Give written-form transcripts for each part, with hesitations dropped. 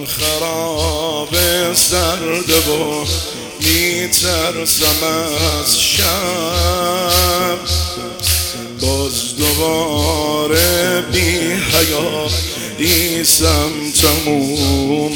خراب سرده و میترسم از شب، باز دوباره بی حیایی سمتمومم.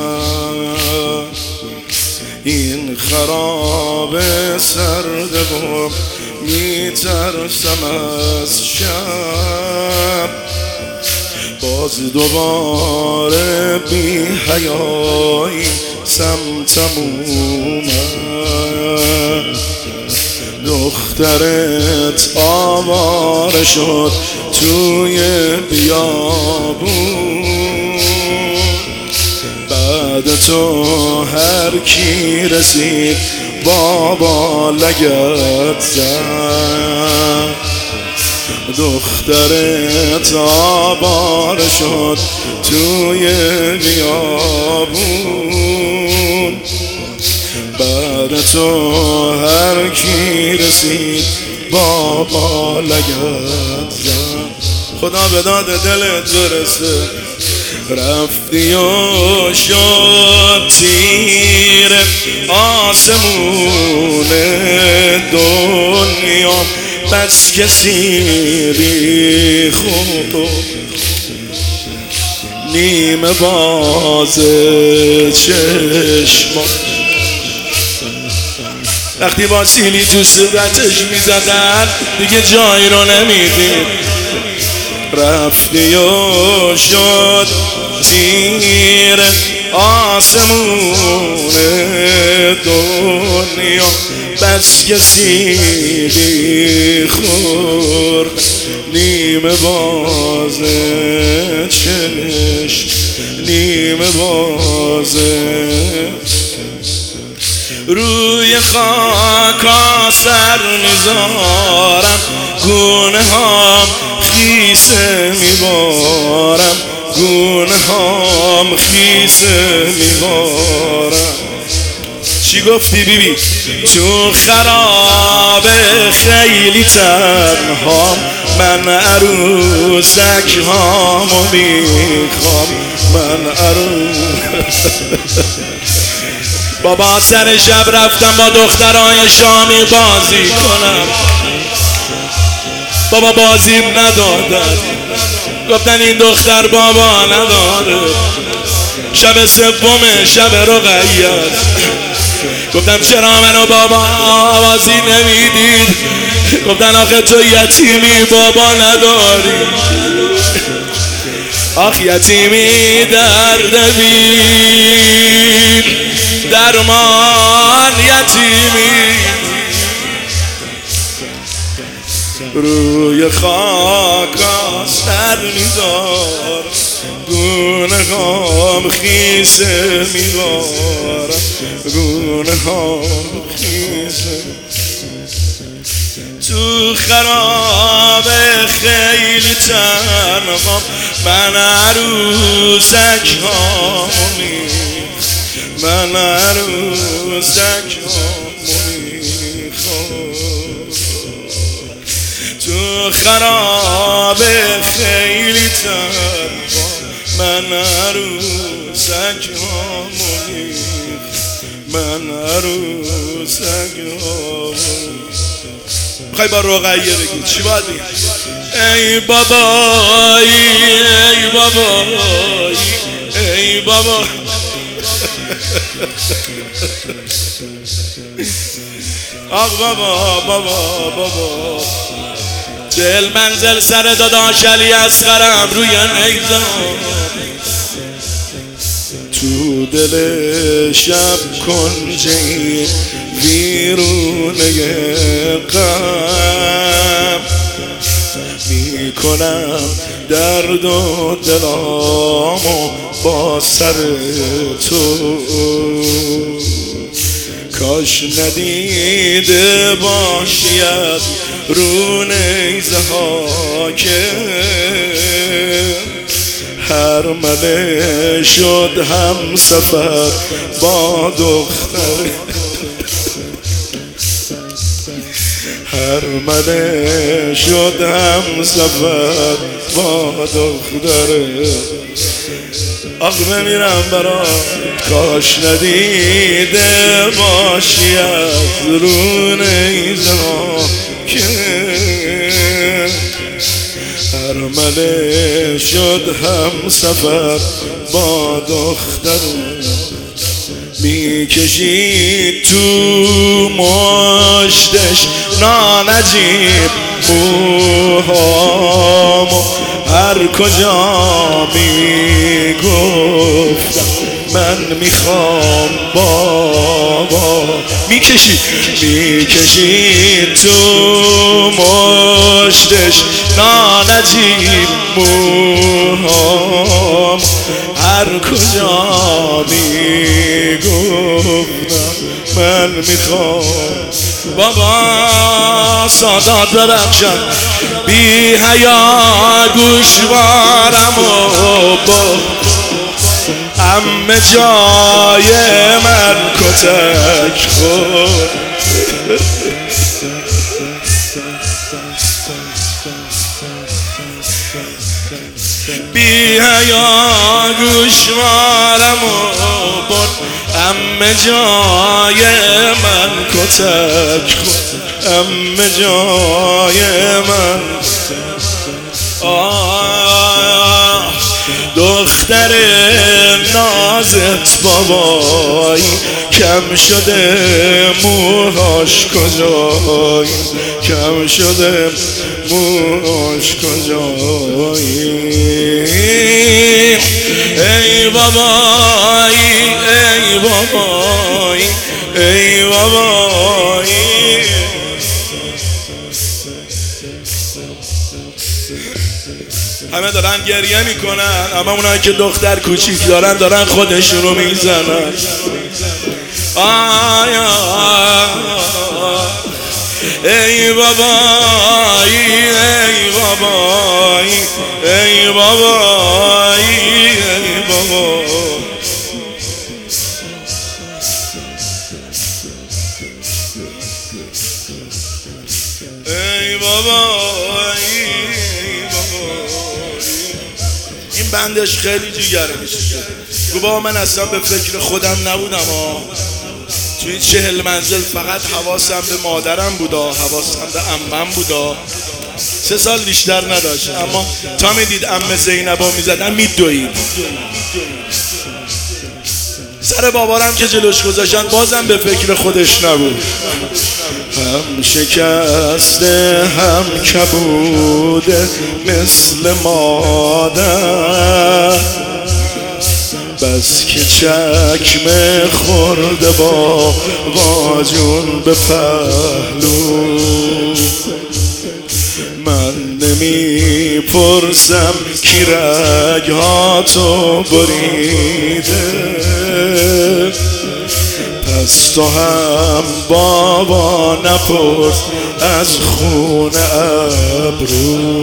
این خراب سرده و میترسم از شب، باز دوباره بی حیایی سمتمومم. دخترت آواره شد توی بیابون، بعد تو هر کی رسید بابا لگت زد. دخترت آواره شد توی بیابون، بعد تو هر کی رسید بابا لگت زد. خدا به داد دلت برسه، رفتی و شد تیر آسمون دنیا، بس کسی ریخو نیمه باز چشما. وقتی با سیلی تو صورتش میزدن دیگه جایی رو نمیدید. رفتی و شد تیر آسمون دنیا، بس که سیلی خورد نیمه باز چشم، نیمه باز. روی خاک سر میذارم، گونه هام خیسه میبارم، گونه هام خیسه میبارم. چی گفتی بیبی؟ تو خراب خیلی تنهام، من عروسک هامو میخوام، من بابا سر شب رفتم با دخترای شامی بازی کنم، بابا بازیم ندادن، گفتن این دختر بابا نداره. شب سوم شب رقیت گفتم چرا منو بابا بازی نمیدید؟ گفتن آخه تو یتیمی بابا نداری. آخ یتیمی درد بین درمان یتیمی. روی خاک سر میذارم، گونه هام خیسه میبارم، گونه هام خیسه. تو خراب خیلی تنهام، من عروسک هامو میخوام، من عروسک هامو میخوام. تو خراب خیلی تنهام، من عروسک هامو میخوام، من عروسک هامو. میخوای با رقیه بگید چی باید بگید؟ ای بابایی ای بابایی ای بابا. آخ بابا بابا بابا، دل منزل سر داداش علی اصغرم روی نیزم. تو دل شب کنجی ویرونه غم، میکنم درد و دلامو با سر تو. کاش ندیده باشید رو نیزه ها که هر مله شد هم سفر با دختر، ارمله شد هم سفر با دختره. آخ بمیرم برات کاش ندیده باشی از رو نیزه که ارمله شد هم سفر با دختره. میکشید تو مشتش نانجیب موهامو هر کجا میگفتم من میخوام بابا. میکشید تو مشتش نانجیب موهام هر کجا میگفتم من میخوام بابا. سادات ببخشن بی حیا گوشوارم و با همه جای من کتک خورد. بی حیا گوشوارم و برد همه جای من کتک خورد. همه جای من دختر نازت بابایی کم شده موهاش کجایی کم شده موهاش کجایی. ای بابایی ای بابایی ای بابایی. همه دارن گریه میکنن اما اونایی که دختر کوچیک دارن خودشون رو میزنن. آیا ای بابایی ای بابایی ای بابایی ای بابا. ای بابایی این بندش خیلی جیگره میشه. گو بابا من اصلا به فکر خودم نبودم توی 40 منزل فقط حواسم به مادرم بودا حواسم به عمم بودا. 3 سال بیشتر نداشت اما تا میدید عمه زینبا میزدن میدوید. سر بابارم که جلوش گذاشتن بازم به فکر خودش نبود. هم شکسته هم کبوده مثل مادر بس که چکمه خورده با جون به پهلو. من نمیپرسم کی رگهاتو بریده پس تو هم بابا نپرس از خون ابرو.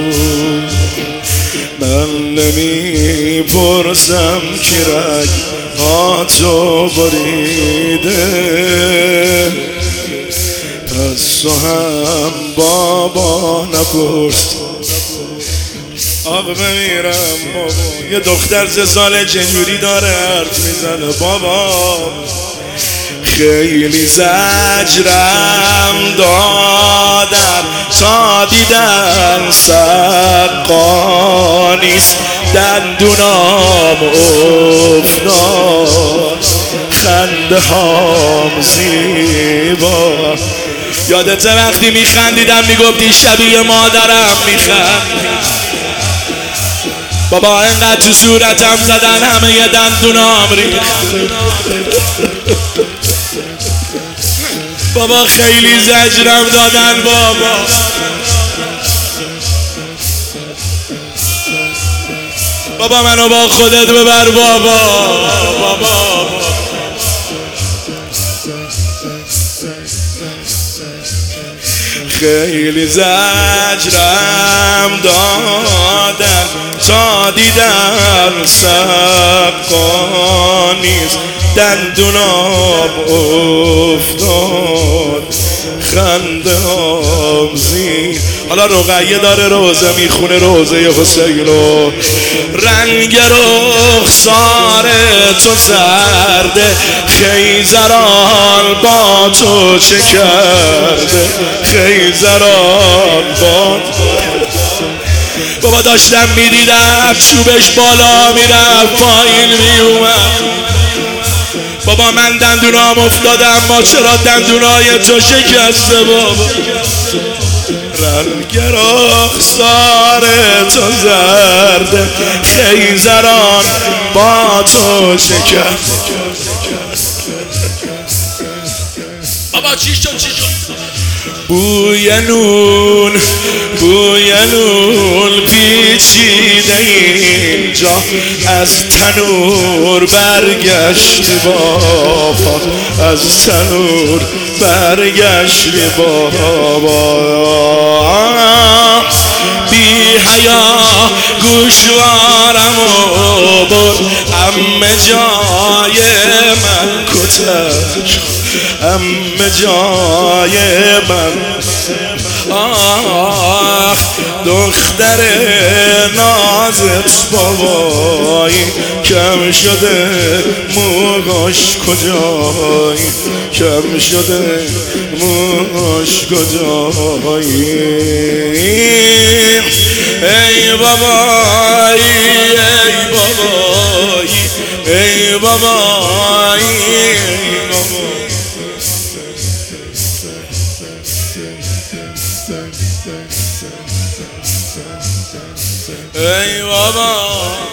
من نمیپرسم کی رگهاتو بریده پس تو هم بابا نپرس. آب بمیرم بابا. یه دختر 3 ساله چجوری داره حرف میزنه بابا. خیلی زجرم دادن تا دیدن سقا نیست دندونام افتاد خنده هام زیبا. یادت وقتی میخندیدم میگفتی شبیه مادرم میخند. بابا اینقدر تو صورتم زدن همه دندونام ریخت. بابا خیلی زجرم دادن بابا. بابا منو با خودت ببر بابا. بابا خیلی زجرم دادن تا دیدم سقا نیست دندونام افتاد خنده هام زین. حالا رقیه داره روزه میخونه روزه حسین رو. رنگ رخسار تو زرده خیزران با تو چه کرده خیزران با بابا داشتم میدیدم چوبش بالا میرفت پایین میومد. بابا من دندونام افتادم ما چرا دندونای تو شکسته بابا. رنگ رخسار تو زرده خیزران با تو شکست. بابا چی شد چی شد؟ بوی نون پیچیده اینجا از تنور برگشتی بابا از تنور برگشتی بابا. بی حیا گوشوارمو برد عمه جای من کتک عمه جای من. آخ دختر نازت بابایی کم شده موهاش کجایی کم شده موهاش کجایی. ای بابایی ای بابایی ای بابایی ای بابا.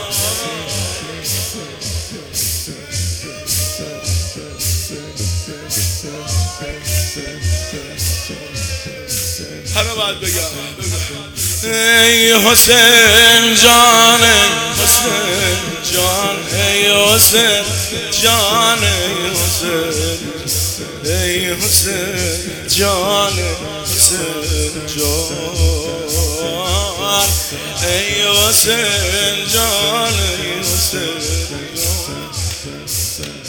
همه باید بگم ای حسین جان حسین جان ای حسین جان ای حسین جان حسین جان ای حسین جان ای حسین جان.